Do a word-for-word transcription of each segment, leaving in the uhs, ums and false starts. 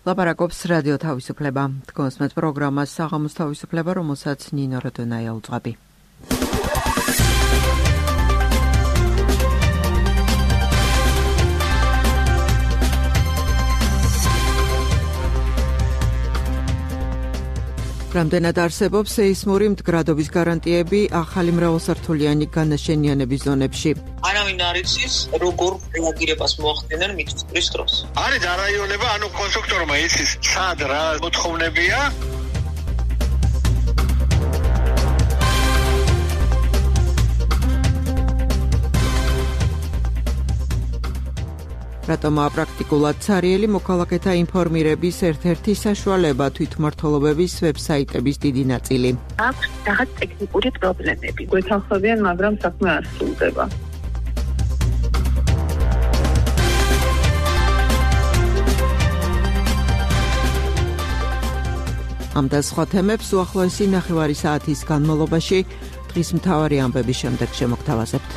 ლაპარაკობს რადიო თავისუფლება. თქვენს პროგრამას საღამოს თავისუფლება, რომელსაც ნინო როდონაია უძღვები. რამდენად არსებობს სეისმური მდგრადობის გარანტიები ახალი მრავალსართულიანი განაშენიანების ზონებში? არავინ არ იცის, როგორ რეაგირებას მოახდენენ მიწისძვრის დროს. არის არაიონება, ანუ კონსტრუქტორმა იცის, სად რა მოთხოვნებია. რატომაა პრაქტიკულად ცარიელი მოქალაქეთა ინფორმირების ერთ-ერთი საშუალება თვითმმართველობების ვებსაიტების დიდი ნაწილი. აქვს რაღაც ტექნიკური პრობლემები. გვეთანხმებიან, მაგრამ საქმე არ სრულდება. ამ და სხვა თემებს უახლოესი ნახევარი საათის განმავლობაში დღის მთავარი ამბების შემდეგ შემოგთავაზებთ.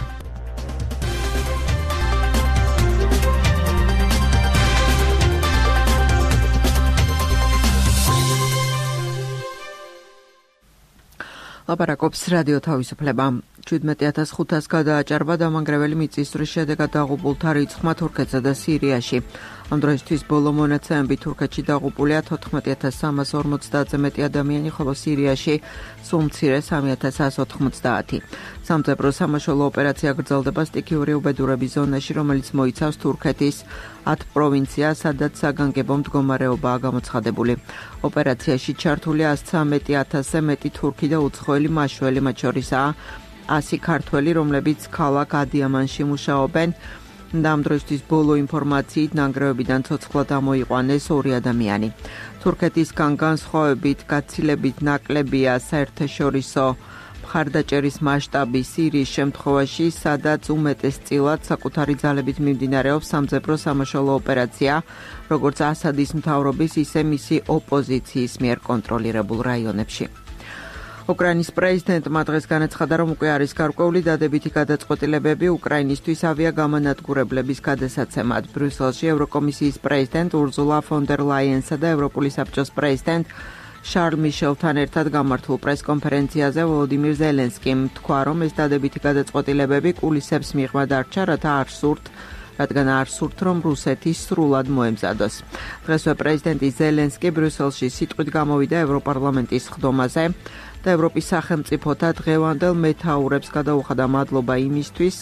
ლაპარაკობს რადიო თავისუფლება. შვიდმეტი ათას ხუთას გადააჭარბა დამანგრეველი მიწისძვრის შედეგად დაღუპულთა რიცხვმა თურქეთსა და სირიაში. ამ დროისთვის ბოლო მონაცემებით თურქეთში დაღუპულია თოთხმეტი ათას სამას ორმოცდაათზე მეტი ადამიანი, ხოლო სირიაში სულ მცირე სამი ათას εκατო ოთხმოცდაათი. სამწებრო სამაშველო ოპერაცია გრძელდება სტიქიური უბედურების ზონაში, რომელიც მოიცავს თურქეთის ათ პროვინციას, სადაც საგანგებო მდგომარეობაა გამოცხადებული. ოპერაციაში ჩართულია ას ცხრამეტი ათასზე მეტი თურქი და უცხოელი მაშველი, მათ შორისაა ასი ქართველი, რომლებიც ქალაქ ადიამანში მუშაობენ. ამ დროისთვის ბოლო ინფორმაციით ნანგრევებიდან ცოცხლად ამოიყვანეს ორი ადამიანი. თურქეთისგან განსხვავებით გაცილებით ნაკლებია საერთაშორისო მხარდაჭერის მასშტაბი სირიის შემთხვევაში, სადაც უმეტესწილად საკუთარი ძალებით მიმდინარეობს სამძებრო სამაშველო ოპერაცია, როგორც ასადის მთავრობის, ისე მისი ოპოზიციის მიერ კონტროლირებულ რაიონებში. უკრაინის პრეზიდენტმა დღეს განაცხადა, რომ უკვე არის გარკვეული დადებითი გადაწყვეტილებები უკრაინისთვის ავიაგამანადგურებლების გადასაცემად. ბრიუსელში ევროკომისიის პრეზიდენტ ურზულა ფონ დერ ლაიენსა და ევროპული საბჭოს პრეზიდენტ შარლ მიშელთან ერთად გამართულ პრესკონფერენციაზე ვოლოდიმირ ზელენსკიმ თქვა, რომ ეს დადებითი გადაწყვეტილებები კულისებს მიღმა დარჩა, რათა არ სურთ რადგან არ სურთ, რომ რუსეთი სრულად მოემზადოს. დღესვე პრეზიდენტი ზელენსკი ბრიუსელში სიტყვით გამოვიდა ევროპარლამენტის ხდომაზე და ევროპის სახელმწიფოთა დღევანდელ მეთაურებს გადაუხადა მადლობა იმისთვის,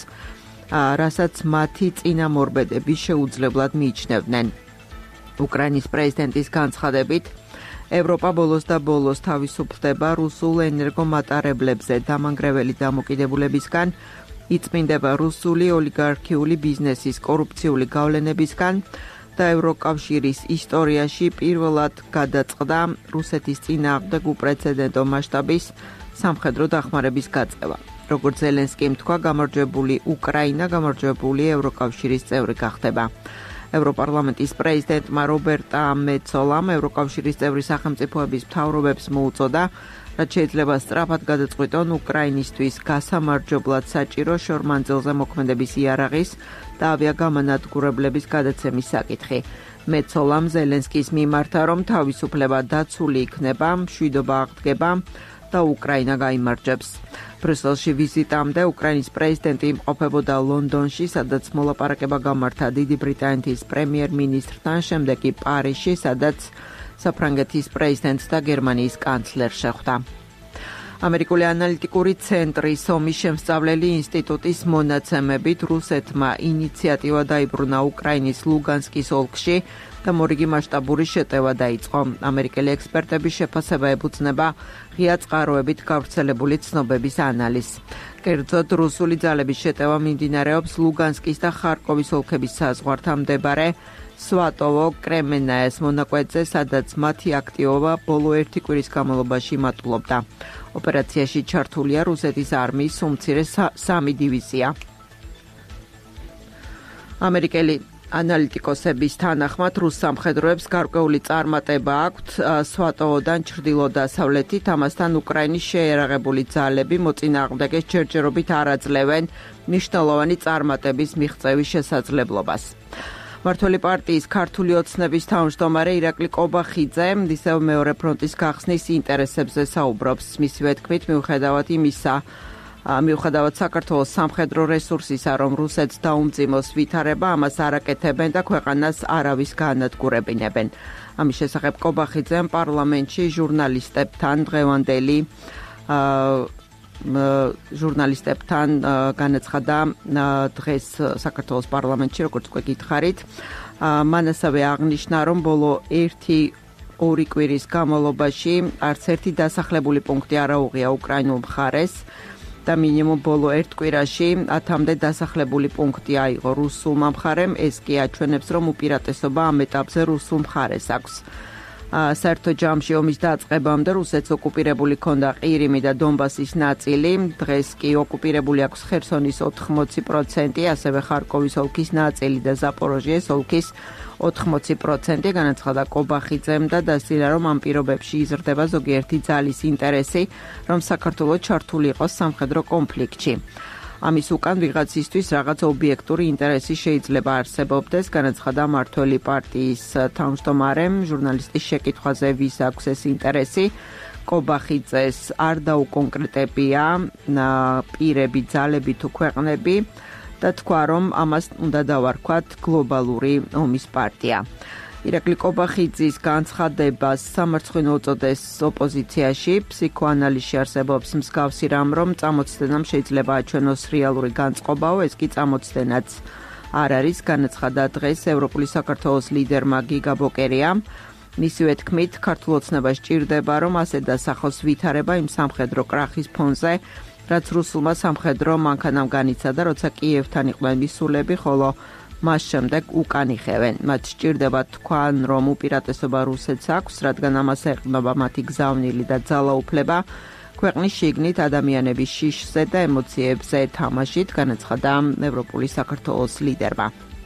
რასაც მათი წინამორბედები შეუძლებლად მიიჩნევდნენ. უკრაინის პრეზიდენტის განცხადებით, ევროპა ბოლოს და ბოლოს თავისუფლდება რუსულ ენერგომატარებლებზე დამანგრეველი დამოკიდებულებისგან, იწმინდება რუსული ოლიგარქიული ბიზნესის კორუფციული გავლენებისგან და ევროკავშირის ისტორიაში პირველად გადაწყდა რუსეთის წინააღმდეგ უპრეცედენტო მასშტაბის სამხედრო დახმარების გაწევა. როგორც ზელენსკიმ თქვა, გამარჯვებული უკრაინა გამარჯვებული ევროკავშირის წევრი გახდება. ევროპარლამენტის პრეზიდენტმა რობერტა მეცოლამ ევროკავშირის წევრი სახელმწიფოების მთავრობებს მოუწოდა, რაც შეიძლება სწრაფად გადაწყვიტონ უკრაინისთვის გასამარჯობლად საჭირო შორმანძილზე მოქმედების იარაღის და ავიაგამანადგურებლების გადაცემის საკითხი. მეცოლამ ზელენსკის მიმართა, რომ თავისუფლება დაცული იქნება, მშვიდობა აღდგება და უკრაინა გაიმარჯვებს. ბრიუსელში ვიზიტამდე უკრაინის პრეზიდენტი იმყოფებოდა ლონდონში, სადაც მოლაპარაკება გამართა დიდი ბრიტანეთის პრემიერ-მინისტრთან, შემდეგ კი პარიზში, სადაც საფრანგეთის პრეზიდენტს და გერმანიის კანცლერს შეხვდა. ამერიკული ანალიტიკური ცენტრი სომის შემსწავლელი ინსტიტუტის მონაცემებით რუსეთმა ინიციატივა დაიბრუნა უკრაინის ლუგანსკის ოლქში და მორიგი მასშტაბური შეტევა დაიწყო. ამერიკელი ექსპერტების შეფასება ეფუძნება ღია წყაროებით გავრცელებული ცნობების ანალიზს. კერძოდ, რუსული ძალების შეტევა მიმდინარეობს ლუგანსკის და ხარკოვის ოლქების საზღვართან მდებარე სვატოვო კრემენაეს მონაკვეთზე, სადაც მათი აქტივობა ბოლო ერთი კვირის განმავლობაში მატულობდა. ოპერაციაში ჩართულია რუსეთის არმიის უმცირე სამი დივიზია. ამერიკელი ანალიტიკოსების თანახმად რუს სამხედროებს გარკვეული წარმატება აქვთ სვატოვოდან ჩრდილო-დასავლეთით, ამასთან უკრაინის შეიარაღებული ძალები მოწინააღმდეგეს ჯერჯერობით არ აძლევენ მნიშვნელოვანი წარმატების მიღწევის შესაძლებლობას. მმართველი პარტიის ქართული ოცნების თავმჯდომარე ირაკლი კობახიძე ისევ მეორე ფრონტის გახსნის ინტერესებზე საუბრობს. მისივე თქმით, მიუხედავად იმისა, მიუხედავად საქართველოს სამხედრო რესურსისა, რომ რუსეთს დაუმძიმოს ვითარება, ამას არ აკეთებენ და ქვეყანას არავის გაანადგურებინებენ. ამის შესახებ კობახიძემ პარლამენტში ჟურნალისტებთან დღევანდელი ჟურნალისტებთან განაცხადა დღეს საქართველოს პარლამენტში, როგორც უკვე გითხარით. მან ასევე აღნიშნა, რომ ბოლო ერთი ორი კვირის განმავლობაში არც ერთი დასახლებული პუნქტი არ აუღია უკრაინულ მხარეს და მინიმუმ ბოლო ერთ კვირაში ათამდე დასახლებული პუნქტი აიღო რუსულმა მხარემ. ეს კი აჩვენებს, რომ უპირატესობა ამ ეტაპზე რუსულ მხარეს აქვს. საერთო ჯამში ომის დაწყებამდე რუსეთს ოკუპირებული ჰქონდა ყირიმი და დონბასის ნაწილი. დღეს კი ოკუპირებული აქვს ხერსონის ოთხმოცი პროცენტი, ასევე ხარკოვის ოლქის ნაწილი და ზაპოროჟიეს ოლქის ოთხმოცი პროცენტი. განაცხადა კობახიძემ და დასძინა, რომ ამ პირობებში იზრდება ზოგიერთი ძალის ინტერესი, რომ საქართველო ჩართული იყოს სამხედრო კონფლიქტში. ამის უკან ვიღაცისთვის რაღაც ობიექტური ინტერესი შეიძლება არსებობდეს, განაცხადა მმართველი პარტიის თავმჯდომარემ ჟურნალისტის შეკითხვაზე, ვის აქვს ეს ინტერესი. კობახიძეს არ დაუკონკრეტებია პირები, ძალები თუ ქვეყნები და თქვა, რომ ამას უნდა დავარქვათ გლობალური ომის პარტია. ირაკლი კობახიძის განცხადებას სამარცხვინო უწოდეს ოპოზიციაში. ფსიქოანალიზში არსებობს მსგავსი რამ, რომ წამოწდენამ შეიძლება აჩვენოს რეალური განწყობაო, ეს კი წამოწდენაც არ არის, განაცხადა დღეს ევროპული საქართველოს ლიდერმა გიგა ბოკერიამ. მისივე თქმით, ქართულ ოცნებას სჭირდება, რომ ასე დასახოს ვითარება იმ სამხედრო კრახის ფონზე, რაც რუსულმა სამხედრო მანქანამ განიცადა, როცა კიევთან იყვნენ მისულები, ხოლო მას შემდეგ უკან იხევენ. მათ სჭირდება თქვან, რომ უპირატესობა რუსეთს აქვს, რადგან ამას ეყრდნობა მათი გზავნილი და ძალაუფლება ქვეყნის შიგნით ადამიანების შიშზე და ემოციებზე თამაშით, განაცხადა ევროპული საქართველოს ლიდერმა.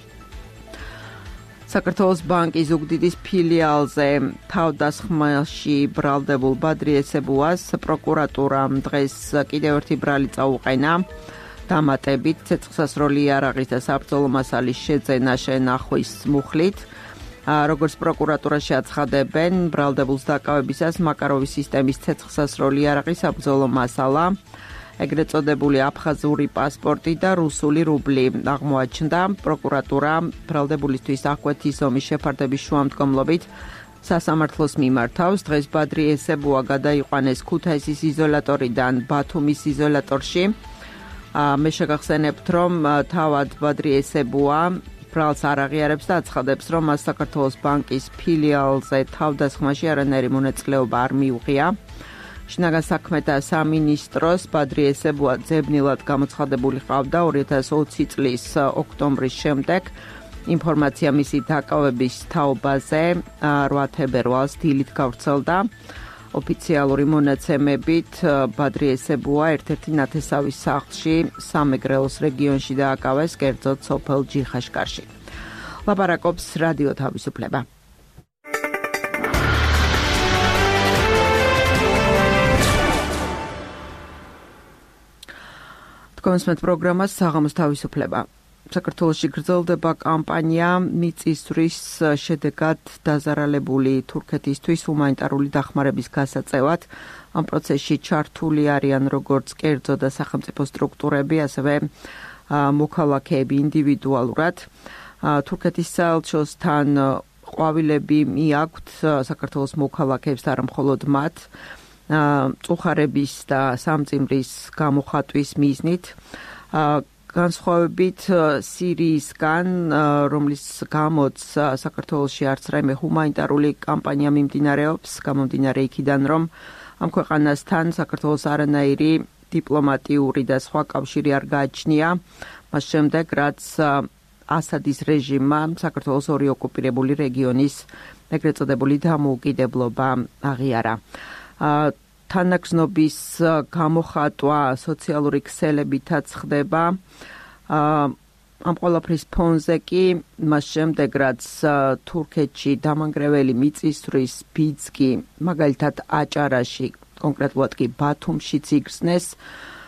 საქართველოს ბანკის ზუგდიდის ფილიალზე თავდასხმაში ბრალდებულ ბადრი ესებუას პროკურატურამ დღეს კიდევ ერთი ბრალი წაუყენა. დამატებით ცეცხლსასროლი იარაღის და საბრძოლო მასალის შეძენა შენახვის მუხლით. როგორც პროკურატურაში აცხადებენ, ბრალდებულს დაკავებისას მაკაროვის სისტემის ცეცხლსასროლი იარაღის საბრძოლო მასალა, ეგრეთ წოდებული აფხაზური პასპორტი და რუსული რუბლი აღმოაჩნდა. პროკურატურა ბრალდებულისთვის აღკვეთის ომის შეფარდების შუამდგომლობით სასამართლოს მიმართავს. დღეს ბადრი ესებუა გადაიყვანეს ქუთაისის იზოლატორიდან ბათუმის იზოლატორში. მე შეგახსენებთ, რომ თავად ბადრი ესებუა ბრალს არ აღიარებს და აცხადებს, რომ მას საქართველოს ბანკის ფილიალზე თავდასხმაში არანაირი მონაწილეობა არ მიუღია. შინაგან საქმეთა სამინისტროს ბადრი ესებუა ძებნილად გამოცხადებული ყავდა ორი ათას ოცი წლის ოქტომბრის შემდეგ. ინფორმაცია მისი დაკავების თაობაზე რვა თებერვალს დილით გავრცელდა. ოფიციალური მონაცემებით ბადრი ესებუა ერთ-ერთი ნათესავის სახლში სამეგრელოს რეგიონში დააკავეს, კერძოდ სოფელ ჯიხაშკარში. ლაპარაკობს რადიო თავისუფლება. თქვენს პროგრამას საღამოს თავისუფლება. საქართველოში გრძელდება კამპანია მიწისძვრის შედეგად დაზარალებული თურქეთისთვის ჰუმანიტარული დახმარების გასაწევად. ამ პროცესში ჩართული არიან როგორც კერძო და სახელმწიფო სტრუქტურები, ასევე მოქალაქეები ინდივიდუალურად. თურქეთის საელჩოსთან ყვავილები მიაქვთ საქართველოს მოქალაქეებს და არა მხოლოდ მათ, წუხარების და სამძიმრის გამოხატვის მიზნით. განსხვავებით სირიისგან, რომლის გამოც საქართველოში არც რაიმე ჰუმანიტარული კამპანია მიმდინარეობს, გამომდინარე იქიდან, რომ ამ ქვეყანასთან საქართველოს არანაირი დიპლომატიური და სხვა კავშირი არ გააჩნია, მას შემდეგ, რაც ასადის რეჟიმმა საქართველოს ორი ოკუპირებული რეგიონის ეგრეთ წოდებული დამოუკიდებლობა აღიარა. თანაგზნობის გამოხატვა სოციალური ქსელებითაც ხდება. ამ ყველაფრის ფონზე კი მას შემდეგ, რაც თურქეთში დამანგრეველი მიწისძვრის ბიძგი, მაგალითად აჭარაში, კონკრეტულად კი ბათუმშიც იგრძნეს,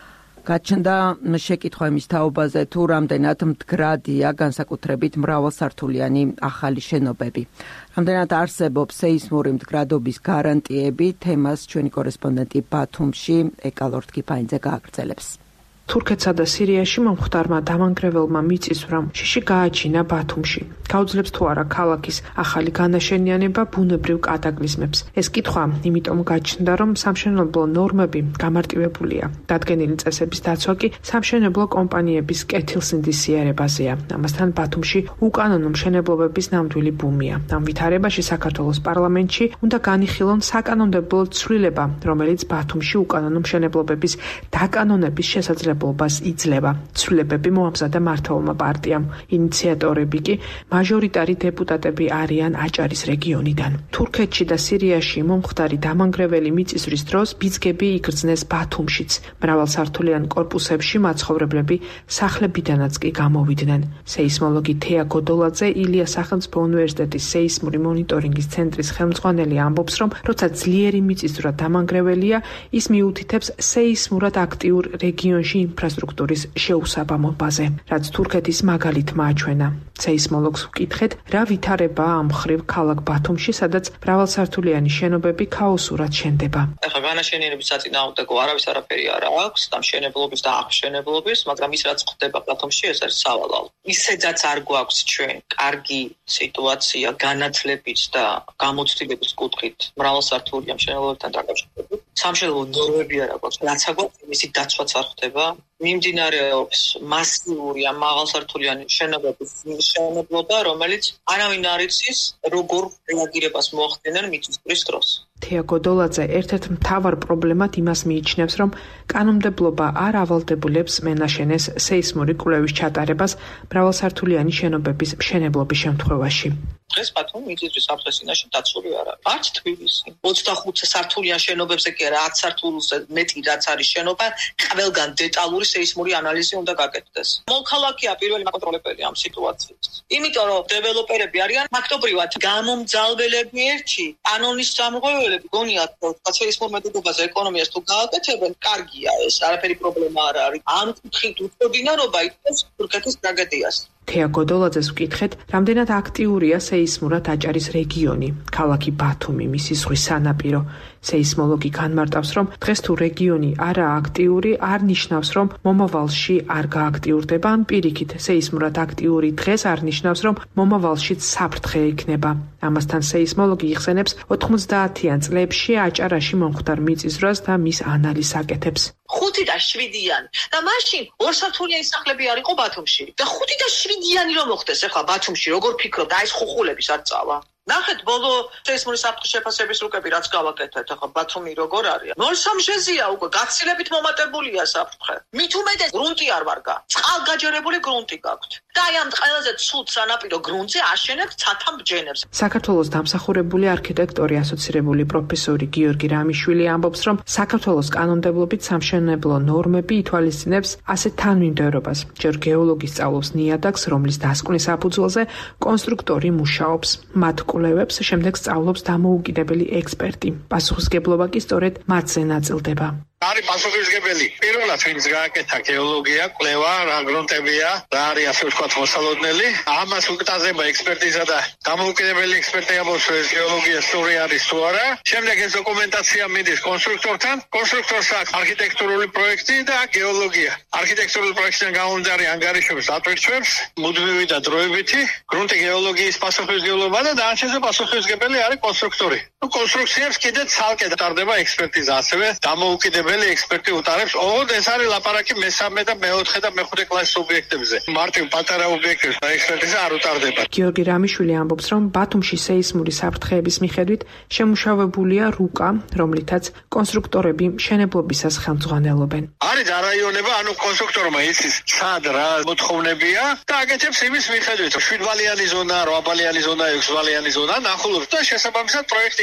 გაჩნდა შეკითხვა იმის თაობაზე, თუ რამდენად მდგრადია განსაკუთრებით მრავალსართულიანი ახალი შენობები. Რამდენად არსებობს სეისმური მდგრადობის გარანტიები, თემას ჩვენი კორესპონდენტი ბათუმში ეკალორდ კიფაინძე გააგრძელებს. თურქეთსა და სირიაში მომხდარმა დამანგრეველმა მიწისძვრამ შიში გააჩინა ბათუმში. გაუძლებს თუ არა ქალაქის ახალი განაშენიანება ბუნებრივ კატაკლიზმებს. ეს კითხვა იმიტომ გაჩნდა, რომ სამშენებლო ნორმები გამარტივებულია. დადგენილი წესების დაცვა კი სამშენებლო კომპანიების კეთილსინდისიერებაზეა. ამასთან ბათუმში უკანონო მშენებლობების ნამდვილი ბუმია. ამ ვითარებაში საქართველოს პარლამენტში უნდა განიხილონ საკანონმდებლო ცვლილება, რომელიც ბათუმში უკანონო მშენებლობების დაკანონების შესაძლებლობას იძლევა. ცვლილებები მოამზადა მართლმა პარტიამ. ინიციატორები კი მაჟორიტარი დეპუტატები არიან აჭარის რეგიონიდან. თურქეთში და სირიაში მომხდარი დამანგრეველი მიწისძვრის დროს ბიძგები იგრძნეს ბათუმშიც. მრავალსართულიან კორპუსებში მაცხოვრებლები სახლებიდანაც კი გამოვიდნენ. სეისმოლოგი თეა გოდოლაძე ილიას სახელმწიფო უნივერსიტეტის სეისმური მონიტორინგის ცენტრის ხელმძღვანელი ამბობს, რომ როცა ძლიერი მიწისძვრა დამანგრეველია, ის მიუთითებს სეისმურად აქტიურ რეგიონში ინფრასტრუქტურის შეუსაბამობაზე, რაც თურქეთის მაგალით მაჩვენა. სეისმოლოგს ვკითხეთ, რა ვითარებაა ამ მხრივ ქალაქ ბათუმში, სადაც მრავალსართულიანი შენობები ქაოსურად შენდება. ახლა განაშენიანების საწინააღმდეგო არავის არაფერი არ აქვს, დამშენებლობის და აღშენებლობის, მაგრამ ის რაც ხდება ბათუმში, ეს არის სავალალო. ისედაც არ გვაქვს ჩვენ კარგი სიტუაცია განათლების და გამოცდილების კუთხით მრავალსართულიან მშენებლობებთან დაკავშირებით. სამშენებლო ნორმები არ აქვს, რაც აგვაქვს, მისი დაცვაც არ ხდება. მიმდინარეობს მასიური ამ მაღალსართულიანი შენობების მშენებლობა, რომელიც არავინ არ იცის, როგორ რეაგირებას მოახდინენ მიწისძვრის დროს. თეა გოდოლაძე ერთ-ერთ მთავარ პრობლემად იმას მიიჩნევს, რომ კანონმდებლობა არ ავალდებულებს მენაშენეს სეისმური კვლევის ჩატარებას მრავალსართულიანი შენობების მშენებლობის შემთხვევაში. დღეს ბათუმი მიწისძვრის საფრთხესინაში დაცული არ არის. არც თბილისი. ოცდახუთ სართულიან შენობებზე კი არა, ათ სართულზე მეტი რაც არის შენობა, ყველგან დეტალური სეისმური ანალიზი უნდა გაკეთდეს. მოქალაქეა პირველი მაკონტროლებელი ამ სიტუაციის. იმიტომ რომ დეველოპერები არიან ფაქტობრივად გამომძალველები ერთი, კანონის სამღვევლები, გონიათ რომ სეისმურ მეთოდობაზე ეკონომიას თუ გააკეთებენ, კარგია ეს, არაფერი პრობლემა არ არის. ამ კუთხით უწოდინარობა იწვევს თურქეთის ტრაგედიას. თეა გოდოლაძეს ვკითხეთ, რამდენად აქტიურია სეისმურად აჭარის რეგიონი, ქალაქი ბათუმი, მისი ზღვის სანაპირო. სეისმოლოგი განმარტავს, რომ დღეს თუ რეგიონი არაა აქტიური, არ ნიშნავს, რომ მომავალში არ გააქტიურდება, ან პირიქით, სეისმურად აქტიური დღეს არ ნიშნავს, რომ მომავალშიც საფრთხე იქნება. ამასთან სეისმოლოგი იხსენებს ოთხმოცდაათიან წლებში აჭარაში მომხდარ მიწისძვრას და მის ანალიზს აკეთებს. ხუთი და შვიდიანი და მაშინ ორსართულიანი სახლები არ იყო ბათუმში და ხუთი და შვიდიანი რომ მოხდეს ახლა ბათუმში როგორ ფიქრობ და ეს ხუხულების არ წავა. ნახეთ ბოლო სეისმური საფრთხის შეფასების რუკები რაც გავაკეთეთ ახლა ბათუმი როგორ არის ნოლ სამშეზეა უკვე გაცილებით მომატებულია საფრთხე მით უმეტეს გრუნტი არ ვარგა წყალგაჯერებული გრუნტი გაქვთ და აი ამ ყველაზე ცუდ სანაპირო გრუნტზე აშენებთ ცათამბჯენებს. საქართველოს დამსახურებული არქიტექტორი ასოცირებული პროფესორი გიორგი რამიშვილი ამბობს, რომ საქართველოს კანონმდებლობით სამშენებლო ნორმები ითვალისწინებს ასეთ თანმიმდევრობას. ჯერ გეოლოგი სწავლობს ნიადაგს, რომლის დასკვნის საფუძველზე კონსტრუქტორი მუშაობს. მათ კვლევებს შემდეგ სწავლობს დამოუკიდებელი ექსპერტი. პასუხისგებლობა კი სწორედ მათზე ნაწილდება. არის პასუხისგებელი. პირველად ვინც გააკეთა გეოლოგია, კვლევა, რა გრუნტებია, რა არის ასე ვთქვათ მოსალოდნელი. ამას უკტაზება ექსპერტიზა და დამოუკიდებელი ექსპერტი ამბობს, რომ გეოლოგია სწორი არის თუ არა. შემდეგ ეს დოკუმენტაცია მიდის კონსტრუქტორთან. კონსტრუქტორს აქვს არქიტექტურული პროექტი და გეოლოგია. არქიტექტურული პროექტიდან გამომდინარე ანგარიშებს ატვირთვებს, მუდმივი და დროებითი. გრუნტი გეოლოგიის პასუხისგებლობა და დანარჩენზე პასუხისგებელი არის კონსტრუქტორი. ნუ კონსტრუქციებს კიდე ცალკე ტარდება ექსპერტიზა, ასევე დამოუკიდებელი ექსპერტი უტარებს. ოღონდ ეს არის ლაპარაკი მესამე და მეოთხე და მეხუთე კლასის ობიექტებზე. მარტივ პატარა ობიექტებს ექსპერტიზა არ უტარდება. გიორგი რამიშვილი ამბობს, რომ ბათუმში სეისმური საფრთხეების მიხედვით შემუშავებულია რუკა, რომლითაც კონსტრუქტორები მშენებლობისას ხელმძღვანელობენ. არის დარაიონება, ანუ კონსტრუქტორმა იცის სად რა მოთხოვნებია და აკეთებს იმის მიხედვით. შვიდვალიანი ზონა, რვაბალიანი ზონა, ექვსვალიანი ზონა, ნახულობს და შესაბამისად პროექტი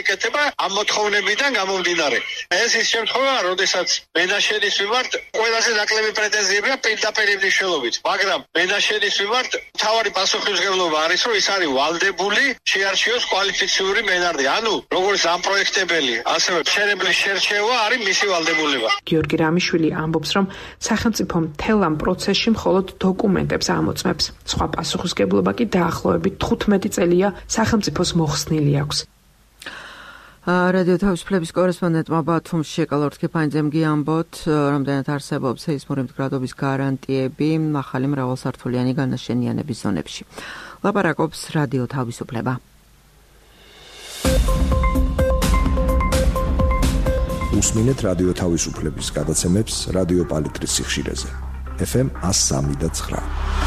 იკეთება ამ მოთხოვნებიდან გამომდინარე. ეს ის შემთხვევაა, როდესაც მენაშენის მიმართ ყველაზე ნაკლები პრეტენზიებია პირდაპირ მნიშვნელობით, მაგრამ მენაშენის მიმართ მთავარი პასუხისმგებლობა არის, რომ ის არის ვალდებული შეარჩიოს კვალიფიციური მენარდი. ანუ როგორც ამ პროექტებელი, ასევე მშენებლის შერჩევა არის მისი ვალდებულება. გიორგი რამიშვილი ამბობს, რომ სახელმწიფო მთელ ამ პროცესში მხოლოდ დოკუმენტებს ამოწმებს. სხვა პასუხისმგებლობა კი დაახლოებით თხუთმეტი წელია სახელმწიფოს მოხსნილი აქვს. რადიო თავისუფლების კორესპონდენტმა ბათუმში კალორთ კიფანიძემ გიამბოთ, რამდენად არსებობს სეისმური მდგრადობის გარანტიები ახალი მრავალსართულიანი განაშენიანების ზონებში. ლაპარაკობს რადიო თავისუფლება. უსმინეთ რადიო თავისუფლების გადაცემებს რადიო პალიტრის სიხშირეზე. ეფ ემ one oh three point nine.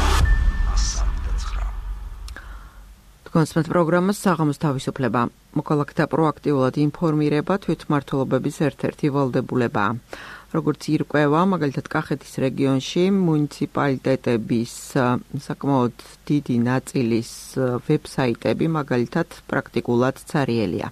კონსპект პროგრამას საღამოს თავისუფლება. მოქალაქეთა პროაქტიულად ინფორმირება თვითმმართველობების ერთ-ერთი ვალდებულებაა. როგორც ირკვევა, მაგალითად კახეთის რეგიონში მუნიციპალიტეტების საკმაოდ დიდი ნაწილის ვებსაიტები მაგალითად პრაქტიკულად ცარიელია.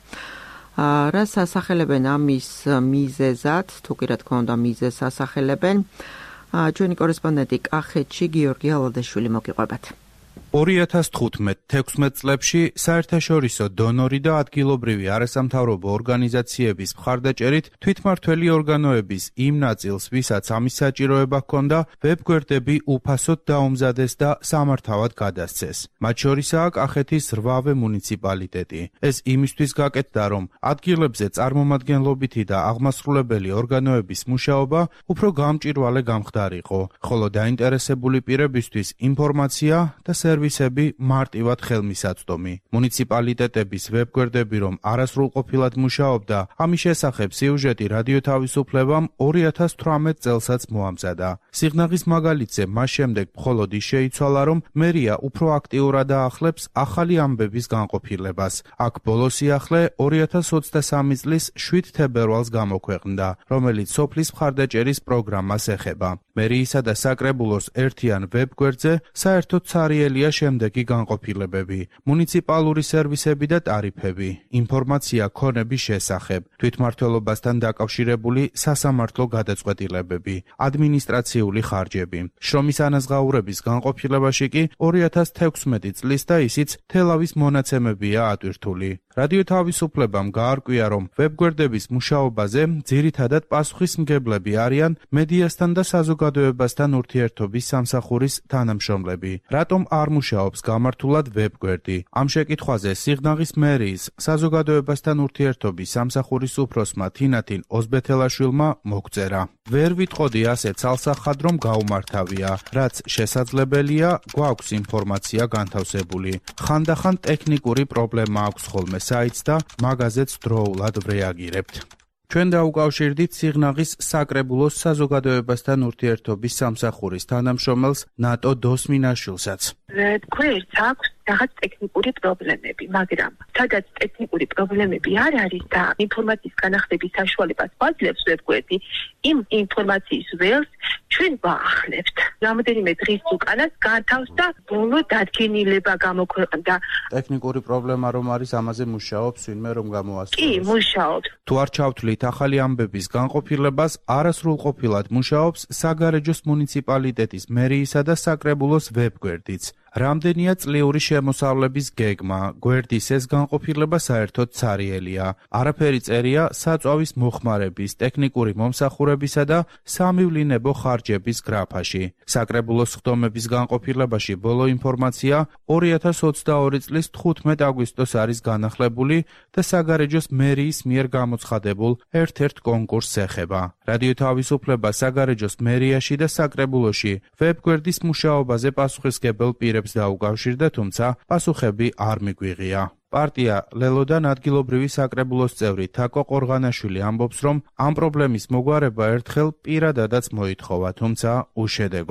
რას ასახელებენ ამის მიზეზად, თუ კი რა თქმა უნდა მიზეზს ასახელებენ, ჩვენი კორესპონდენტი კახეთში გიორგი ალადაშვილი მოგიყვებათ. ორი ათას თხუთმეტ თექვსმეტ წლებში საერთაშორისო დონორი და ადგილობრივი არასამთავრობო ორგანიზაციების მხარდაჭერით თვითმმართველი ორგანოების იმ ნაწილს, ვისაც ამის საჭიროება ჰქონდა, ვებგვერდები უფასოდ დაუმზადეს და სამართავად გადასცეს. მათ შორისაა კახეთის რვავე მუნიციპალიტეტი. ეს იმისთვის გაკეთდა, რომ ადგილებზე წარმომადგენლობითი და აღმასრულებელი ორგანოების მუშაობა უფრო გამჭვირვალე გამხდარიყო, ხოლო დაინტერესებული პირებისთვის ინფორმაცია და სერვისები მარტივად ხელმისაწვდომი. მუნიციპალიტეტების ვებგვერდები რომ არასრულყოფილად მუშაობდა, ამის შესახებ სიუჟეტი რადიო თავისუფლებამ ორი ათას თვრამეტ წელსაც მოამზადა. სიღნაღის მაგალითზე მას შემდეგ მხოლოდ ის შეიცვალა, რომ მერია უფრო აქტიურად აახლებს ახალი ამბების განყოფილებას. აქ ბოლო სიახლე ორი ათას ოცდასამი წლის შვიდ თებერვალს გამოქვეყნდა, რომელიც სოფლის მხარდაჭერის პროგრამას ეხება. მერიისა და საკრებულოს ერთიან ვებგვერდზე საერთოდ ცარიელია შემდეგი განყოფილებები: მუნიციპალური სერვისები და ტარიფები, ინფორმაცია ქონების შესახებ, თვითმმართველობასთან დაკავშირებული სასამართლო გადაწყვეტილებები, ადმინისტრაციული ხარჯები. შრომის ანაზღაურების განყოფილებაში კი ორი ათას თექვსმეტი წლის და ისიც თელავის მონაცემებია ატვირთული. რადიო თავისუფლებამ გაარკვია, რომ ვებგვერდების მუშაობაზე ძირითადად პასუხისმგებლები არიან მედიასთან და საზოგადოებასთან ურთიერთობის სამსახურის თანამშრომლები. რატომ არ მუშაობს გამართულად ვებგვერდი? ამ შეკითხვაზე სიღნაღის მერიის საზოგადოებასთან ურთიერთობის სამსახურის უფროსმა თინათინ ოზბეთელაშვილმა მოგწერა. ვერ ვიტყოდი ასე ცალსახად, რომ გაუმართავია, რაც შესაძლებელია, გვაქვს ინფორმაცია განთავსებული. ხანდახან ტექნიკური პრობლემა აქვს ხოლმე საიტს და მაგაზეც დროულად ვრეაგირებთ. ჩვენ დაუკავშირდით სიღნაღის საკრებულოს საზოგადოებასთან ურთიერთობის სამსახურის თანამშრომელს ნატო დოსმინაშვილსაც. ვებგვერდს აქვს რაღაც ტექნიკური პრობლემები, მაგრამ სადაც ტექნიკური პრობლემები არ არის და ინფორმაციის განახდების საშუალებას გვაძლევს ვებგვერდი, იმ ინფორმაციის ველს ჩვენ ვაახლებთ. რამოდენიმე დღის უკანაც განთავსდა ბოლო დადგენილება გამოქვეყნდა. ტექნიკური პრობლემა რომ არის, ამაზე მუშაობს ვინმე რომ გამოასწოროს. კი, მუშაობს. თუ არ ჩავთვლით ახალი ამბების განყოფილებას, არასრულყოფილად მუშაობს საგარეჯოს მუნიციპალიტეტის მერიისა და საკრებულოს ვებგვერდიც. რამდენია წლიური შემოსავლების გეგმა, გვერდის ეს განყოფილება საერთოდ ცარიელია. არაფერი წერია საწვავის მოხმარების, ტექნიკური მომსახურებისა და სამივლინებო ხარჯების გრაფაში. საკრებულოს ხდომების განყოფილებაში ბოლო ინფორმაცია ორი ათას ოცდაორი წლის თხუთმეტ აგვისტოს არის განახლებული და საგარეჯოს მერიის მიერ გამოცხადებულ ერთ-ერთ კონკურსს ეხება. რადიო თავისუფლება საგარეჯოს მერიაში და საკრებულოში ვებგვერდის მუშაობაზე პასუხისმგებელ პირებს დაუკავშირდა, თუმცა პასუხები არ მიგვიღია. პარტია ლელოდან ადგილობრივი საკრებულოს წევრი თაკო ყორღანაშვილი ამბობს, რომ ამ პრობლემის მოგვარება ერთხელ პირადადაც მოითხოვა, თუმცა უშედეგოდ.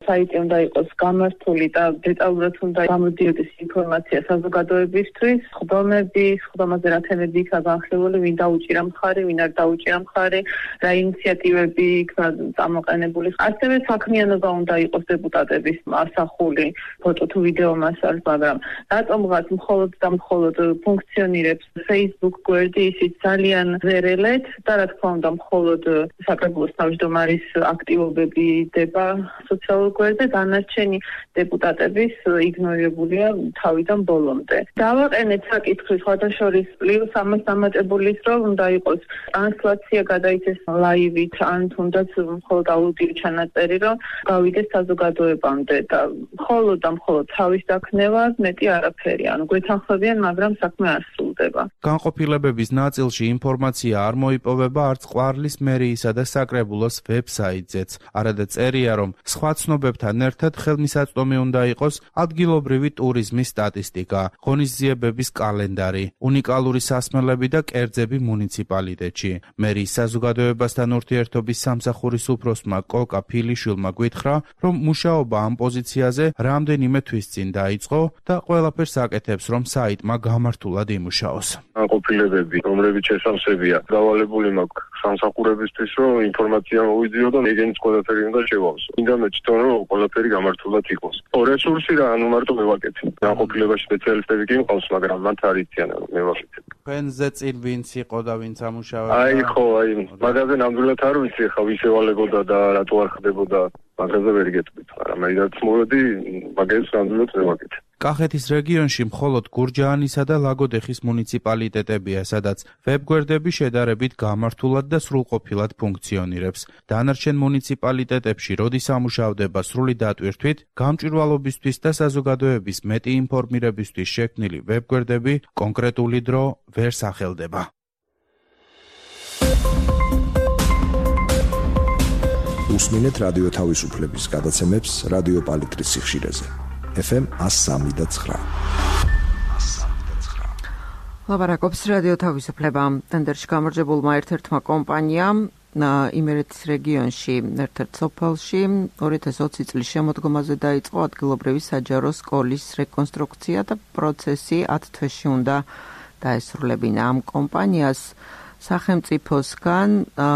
საიტი უნდა იყოს გამართული და დეტალურად უნდა გამოდიოდეს ინფორმაცია საზოგადოებისთვის, ხდომები, ხდომაზე რა თემები იქნა განხილული, ვინ დაუჭირა მხარი, ვინ არ დაუჭირა მხარი, რა ინიციატივები იქნა წამოყენებული. ასევე საქმიანობა უნდა იყოს დეპუტატების ასახული ფოტო თუ ვიდეო მასალით, მაგრამ რატომღაც მხოლოდ და მხოლოდ ფუნქციონირებს Facebook გვერდი, ისიც ძალიან ზერელეთ და რა თქმა უნდა მხოლოდ საკრებულოს თავმჯდომარის აქტივობები დება სოციალურ გვერდზე, დანარჩენი დეპუტატების იგნორირებულია თავიდან ბოლომდე. დავაყენეთ საკითხი სხვადასხვის პლუს ამას დამატებული ის რომ უნდა იყოს ტრანსლაცია გადაიცეს ლაივით ან თუნდაც მხოლოდ აუდიო ჩანაწერი რომ გავიდეს საზოგადოებამდე და მხოლოდ და მხოლოდ თავის დაქნევა მეტი არაფერი, ანუ გვეთანხმებიან, მაგრამ საქმე არ სრულდება. განყოფილებების ნაწილში ინფორმაცია არ მოიპოვება არც ყვარლის მერიისა და საკრებულოს ვებსაიტზეც. არადა წერია, რომ სხვა ცნობებთან ერთად ხელმისაწვდომი უნდა იყოს ადგილობრივი ტურიზმის სტატისტიკა, ღონისძიებების კალენდარი, უნიკალური სასმელები და კერძები მუნიციპალიტეტში. მერიის საზოგადოებასთან ურთიერთობის სამსახურის უფროსმა კოკა ფილიშვილმა გითხრა, რომ მუშაობა ამ პოზიციაზე რამდენიმე თვის წინ დაიწყო და ყველაფერს აკეთებს, რომ საიტმა გამართულად იმუშაოს. განყოფილებები, რომლებიც შესამსებია, დავალებული მაქვს სამსახურებისთვის, რომ ინფორმაცია მოვიძიო და ეგენიც ყველაფერი უნდა შევავსო. მინდა მეცდომ, რომ ყველაფერი გამართულად იყოს. რესურსი რა, ანუ მარტო მევაკეთე. განყოფილებაში სპეციალისტები კი მყავს, მაგრამ მათ არ იციან, რომ მევაკეთე. თქვენზე წინ ვინც იყო და ვინც ამუშავებდა? აი ხო, აი, მაგაზე ნამდვილად არ ვიცი, ხა ვის ევალებოდა და რატო არ ხდებოდა. მაგაზე ვერ გეტყვით, მაგრამ აი რაც მოვედი, მაგას ნამდვილად მევაკეთე. კახეთის რეგიონში მხოლოდ გურჯაანისა და ლაგოდეხის მუნიციპალიტეტებია, სადაც ვებგვერდები შედარებით გამართულად და სრულყოფილად ფუნქციონირებს. დანარჩენ მუნიციპალიტეტებში, როდის ამუშავდება სრული დატვირთვით, გამჭვირვალობისთვის და საზოგადოების მეტი ინფორმირებისთვის შექმნილი ვებგვერდები კონკრეტული დრო ვერ სახელდება. უსმინეთ რადიო თავისუფლების გადაცემებს რადიო პალიტრის სიხშირეზე. ეფ ემ one oh three point nine. ლაპარაკობს რადიო თავისუფლება. ტენდერში გამარჯვებულმა ერთ-ერთმა კომპანიამ იმერეთის რეგიონში, ერთ-ერთ სოფელში ორი ათას ოცი წლის შემოდგომაზე დაიწყო ადგილობრივი საჯარო სკოლის რეკონსტრუქცია და პროცესი ათ თვეში უნდა დაესრულებინა. ამ კომპანიას სახელმწიფოსგან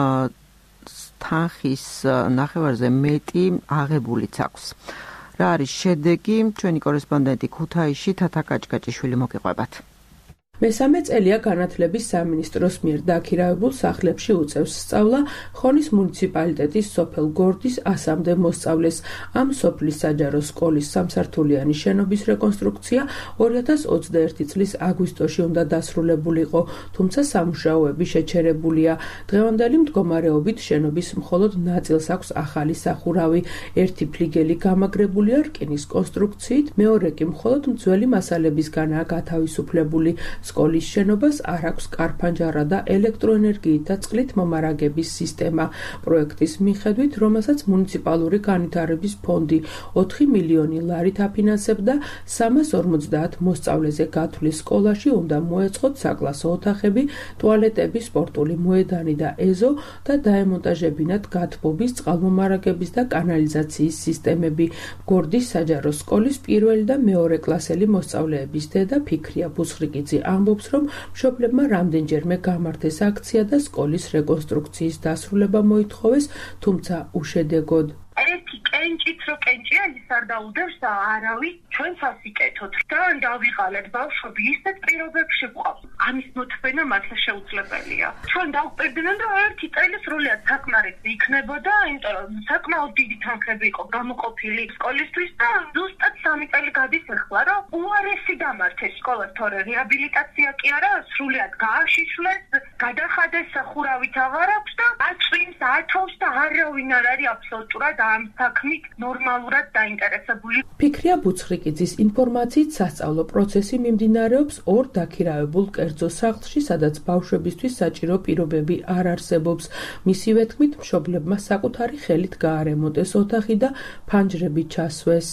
თანხის ნახევარზე მეტი აღებულიც აქვს. რა არის შედეგი? ჩვენი კორესპონდენტი ქუთაისში თათა კაჭკაჭიშვილი მოგიყვებათ. მესამე წელია განათლების სამინისტროს მიერ დაქირავებულ სახლებში უწევს სწავლა ხონის მუნიციპალიტეტის სოფელ გორდის ასამდე მოსწავლეს. ამ სოფლის საჯარო სკოლის სამსართულიანი შენობის რეკონსტრუქცია ორი ათას ოცდაერთი წლის აგვისტოში უნდა დასრულებულიყო, თუმცა სამუშაოები შეჩერებულია. დღევანდელი მდგომარეობით შენობის მხოლოდ ნაწილს აქვს ახალი სახურავი. ერთი ფლიგელი გამაგრებულია რკინის კონსტრუქციით, მეორე კი მხოლოდ მძველი მასალებისგანაა გათავისუფლებული. სკოლის შენობას არ აქვს კარფანჯარა და ელექტროენერგიით და წყლით მომარაგების სისტემა. პროექტის მიხედვით, რომელსაც მუნიციპალური განვითარების ფონდი ოთხი მილიონი ლარით აფინანსებდა, სამას ორმოცდაათ მოსწავლეზე გათვლის სკოლაში უნდა მოეწყოთ საკლასო ოთახები, ტუალეტები, სპორტული მოედანი და ეზო და დაემონტაჟებინათ გათბობის, წყალმომარაგების და კანალიზაციის სისტემები. გორდის საჯარო სკოლის პირველი და მეორე კლასელი მოსწავლეების დედა ფიქრია ბუსხრიკიძე ამბობს, რომ მშობლებმა რამდენჯერმე გამართეს აქცია და სკოლის რეკონსტრუქციის დასრულება მოითხოვეს, თუმცა უშედეგოდ. ერთი კენჭით რო კენჭია ის არ დაუდევს და არავის ჩვენც ასიკეთოთ და დავიღალეთ ბავშვები ისეთ პირობებში ვყავთ. ამის მოთხოვნა მართლა შეუძლებელია. ჩვენ დავუპირდნენ რომ ერთი წელი სრულიად საკმარისი იქნებოდა, იმიტომ რომ საკმაოდ დიდი თანხები იყო გამოყოფილი სკოლისთვის და ზუსტად სამი წელი გადის ახლა, რომ უარესი დამართეს სკოლას, თორე რეაბილიტაცია კი არა, სრულიად გააშიშვლეს, გადახადეს, სახურავით აღარ აქვს და აწვიმს, ათავს და არავინ არ არის აბსოლუტურად ამ საქმით ნორმალურად დაინტერესებული. ფიქრია ბუცხრიკიძის ინფორმაციით სასწავლო პროცესი მიმდინარეობს ორ დაქირავებულ კერძო სახლში, სადაც ბავშვებისთვის საჭირო პირობები არ არსებობს. მისივე თქმით, მშობლებმა საკუთარი ხელით გაარემონტეს ოთახი და ფანჯრები ჩასვეს.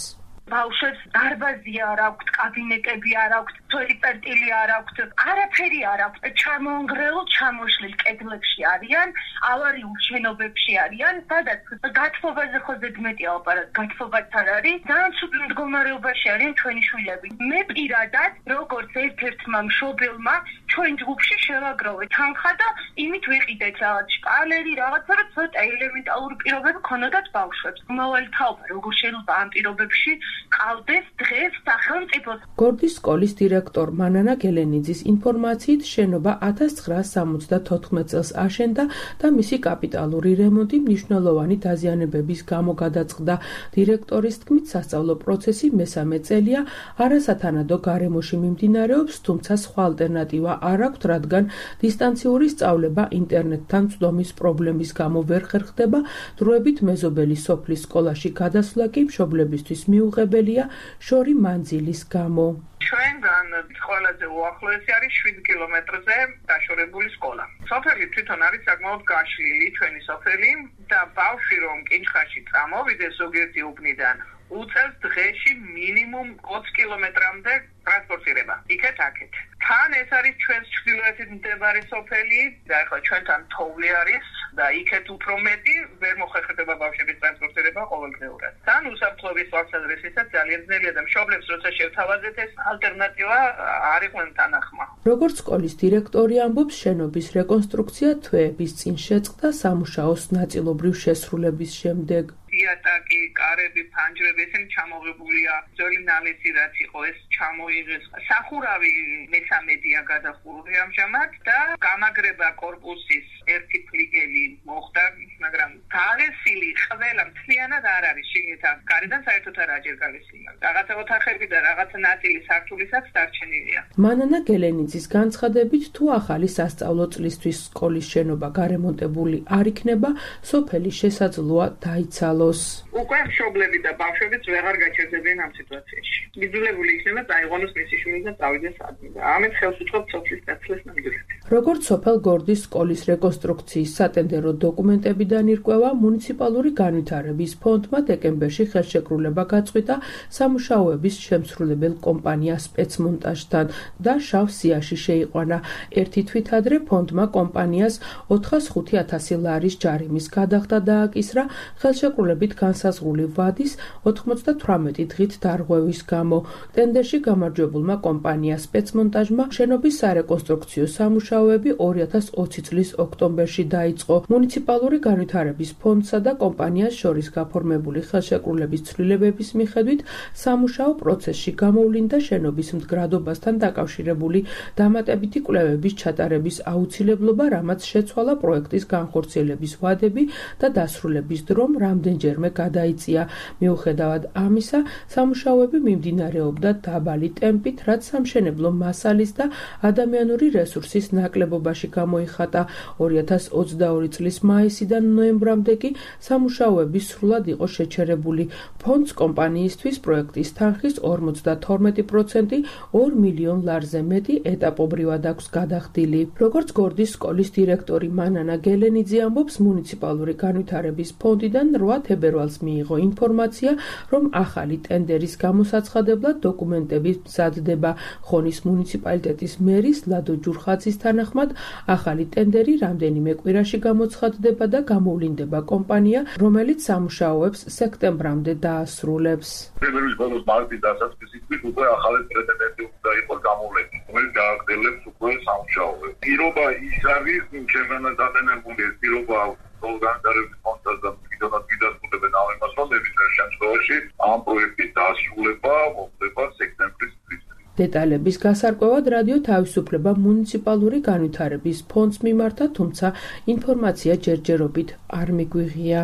ბავშვებს დარბაზი არ აქვთ, კაბინეტები არ აქვთ, ტოილეტი არ აქვთ, არაფერი არ აქვთ. ჩამონგრეულ, ჩამოშლილ კედლებში არიან, ავარიულ შენობებში არიან, სადაც გათხოვაზე ხო ზედმეტია ოპერაცია, გათხოვაც არ არის. ძალიან ცუდ მდგომარეობაში არიან ჩვენი შვილები. მე პირადად, როგორც ერთ-ერთმა მშობელმა, ჩვენ ჯგუფში შევაგროვე თანხა და იმით ვიყიდეთ რაღაც შპალერი, რაღაცა, რომ ცოტა ელემენტარული პირობები ქონოდათ ბავშვებს. მომავალი თაობა როგორ შეიძლება ამ პირობებში ყავდეს დღეს სახელმწიფოს. გორდის სკოლის დირექტორ მანანა გელენიძის ინფორმაციით შენობა ათას ცხრაას სამოცდათოთხმეტ წელს აშენდა და მისი კაპიტალური რემონტი მნიშვნელოვანი დაზიანებების გამო გადაწყდა. დირექტორის თქმით, სასწავლო პროცესი მესამე წელია არასათანადო გარემოში მიმდინარეობს, თუმცა სხვა ალტერნატივა არ აქვთ, რადგან დისტანციური სწავლება ინტერნეტთან წვდომის პრობლემის გამო ვერ ხერხდება. დროებით მეზობელი სოფლის სკოლაში გადასვლა კი მშობლებისთვის მიუღებელია შორი მანძილის გამო. ჩვენგან ყველაზე უახლოესი არის შვიდ კილომეტრზე დაშორებული სკოლა. სოფელი თვითონ არის საკმაოდ გაშლილი, ჩვენი სოფელი და ბავშვი რომ კინჩხაში წამოვიდეს ზოგიერთი უბნიდან, უწევს დღეში მინიმუმ ოცი კილომეტრამდე ტრანსპორტირება. იქეთ აქეთ. თან ეს არის ჩვენს ჩრდილოეთით მდებარე სოფელი და ახლა ჩვენთან თოვლი არის და იქეთ უფრო მეტი ვერ მოხერხდება ბავშვების ტრანსპორტირება ყოველდღიურად. თან უსაფრთხოების თვალსაზრისითაც ძალიან ძნელია და მშობლებს როცა შევთავაზეთ ეს ალტერნატივა არ იყვნენ თანახმა. როგორც სკოლის დირექტორი ამბობს, შენობის რეკონსტრუქცია თვეების წინ შეწყდა სამუშაოს ნაწილობრივ შესრულების შემდეგ. იატაკი, კარები, ფანჯრები, ესენი ჩამოღებულია. ძველი ნალესი რაც იყო, ეს ჩამოიღეს. სახურავი მესამედია გადახურული ამჟამად და გამაგრება კორპუსის ერთი ფლიგელი მოხდა, მაგრამ გალესილი ყველა მთლიანად არ არის შიგნით. გარედან საერთოდ არაა ჯერ გალესილი. რაღაცა ოთახები და რაღაცა ნაწილი სართულისაც დარჩენილია. მანანა გელენიძის განცხადებით, თუ ახალი სასწავლო წლისთვის სკოლის შენობა გარემონტებული არ იქნება, სოფელი შესაძლოა დაიცალოს. უკვე მშობლები და ბავშვებიც ვეღარ გაჩერდებიან ამ სიტუაციაში. იძულებული იქნება დაიღვანოს მისი შვილი და წავიდეს ადმი და ამით ხელს უწყობთ სოფლის დაცლას ნამდვილად. როგორც სოფელ გორდის სკოლის რეკონსტრუქციის სატენდერო დოკუმენტებიდან ირკვევა, მუნიციპალური განვითარების ფონდმა დეკემბერში ხელშეკრულება გაწყვიტა სამუშაოების შემსრულებელ კომპანია სპეცმონტაჟთან და შავ სიაში შეიყვანა. ერთი თვით ადრე ფონდმა კომპანიას ოთხას ხუთი ათასი ლარის ჯარიმის გადახდა დააკისრა ხელშეკრულებით განსაზღვრული ვადის ოთხმოცდათვრამეტი დღით დარღვევის გამო. ტენდერში გამარჯვებულმა კომპანია სპეცმონტაჟმა შენობის სარეკონსტრუქციო სამუშაოები ორი ათას ოცი წლის ოქტომბერში დაიწყო. მუნიციპალური განვითარების ფონდსა და კომპანიას შორის გაფორმებული ხელშეკრულების ცვლილებების მიხედვით სამუშაო პროცესში გამოვლინდა შენობის მდგრადობასთან დაკავშირებული დამატებითი კვლევების ჩატარების აუცილებლობა, რამაც შეცვალა პროექტის განხორციელების ვადები და დასრულების დრომ რამდენჯერმე გადაიწია. მიუხედავად ამისა, სამუშაოები მიმდინარეობდა დაბალი ტემპით, რაც სამშენებლო მასალის და ადამიანური რესურსის ნაკლებობაში გამოიხატა. ორი ათას ოცდაორი წლის მაისიდან ნოემბრამდე კი სამუშაოები სრულად იყო შეჩერებული. ფონდს კომპანიისთვის პროექტის თანხის ორმოცდათორმეტი პროცენტი ორ მილიონ ლარზე მეტი ეტაპობრივად აქვს გადახდილი. როგორც გორდის სკოლის დირექტორი მანანა გელენიძე ამბობს, მუნიციპალური განვითარების ფონდიდან რვა თებერვალს მიიღო ინფორმაცია, რომ ახალი ტენდერის გამოსაცხადებლად დოკუმენტები მზადდება. ხონის მუნიციპალიტეტის მერის ლადო ჯურხაძის თანახმად, ახალი ტენდერი რამდენიმე კვირაში გამოცხადდება და გამოვლინდება კომპანია, რომელიც სამუშაოებს სექტემბრამდე დაასრულებს. თებერვლის ბოლოს მარტის დასაწყისით უკვე ახალი პრეტენდენტი უნდა იყოს გამოვლენილი, რომელიც გააგრძელებს უკვე სამუშაოებს. პირობა ის არის, ჩემგანაც დადენებული ეს პირობა განვითარების ფონდს და კიდევაც გიდასტურებენ ამ იმას, რომ ეს შემთხვევაში ამ პროექტის დასრულება მოხდება სექტემბრის თვით. დეტალების გასარკვევად რადიო თავისუფლება მუნიციპალური განვითარების ფონდს მიმართა, თუმცა ინფორმაცია ჯერჯერობით არ მიგვიღია.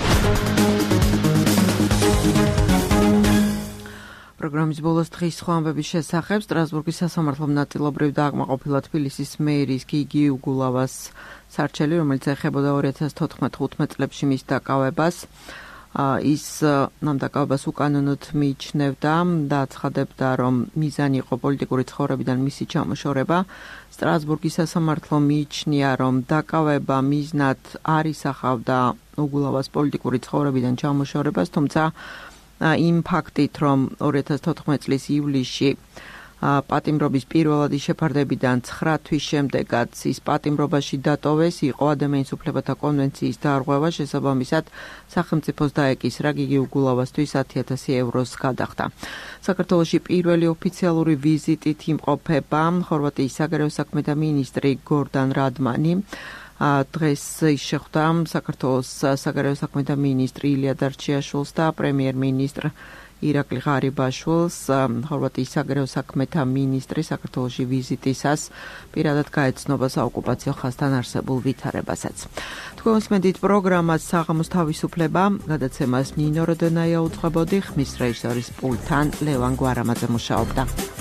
პროგრამის ბოლოს დღის სხვა ამბების შესახებ სტრასბურგის სასამართლომ ნაწილობრივ დააკმაყოფილა თბილისის მერის გიგი უგულავას სარჩელი, რომელიც ეხებოდა ორი ათას თოთხმეტ-ხუთმეტ წლებში მის დაკავებას. ის ამ დაკავებას უკანონოდ მიიჩნევდა და აცხადებდა, რომ მიზანი იყო პოლიტიკური ცხოვრებიდან მისი ჩამოშორება. სტრასბურგის სასამართლომ მიიჩნია, რომ დაკავება მიზნად არ ისახავდა უგულავას პოლიტიკური ცხოვრებიდან ჩამოშორებას, თუმცა იმ ფაქტით, რომ ორი ათას თოთხმეტი წლის ივლისში პატიმრობის პირველადი შეფარდებიდან ცხრა თვის შემდეგაც ის პატიმრობაში დატოვეს, იყო ადამიანის უფლებათა კონვენციის დარღვევა, შესაბამისად სახელმწიფოს დაეკისრა, გიგი უგულავასთვის ათი ათასი ევროს გადახდა. საქართველოში პირველი ოფიციალური ვიზიტით იმყოფება ხორვატიის საგარეო საქმეთა მინისტრი გორდან რადმანი. დღეს ის შეხვდა საქართველოს საგარეო საქმეთა მინისტრი ილია დარჩიაშვილს და პრემიერ-მინისტრ ირაკლი ღარიბაშვილს. ხორვატიის საგარეო საქმეთა მინისტრი საქართველოში ვიზიტისას პირადად გაეცნობა საოკუპაციო ხაზთან არსებულ ვითარებასაც. თქვენს მედით პროგრამას საღამოს თავისუფლება გადაცემას ნინო როდონაია უძღვებოდი, ხმის რეჟისორის პულტთან ლევან გვარამაძე მუშაობდა.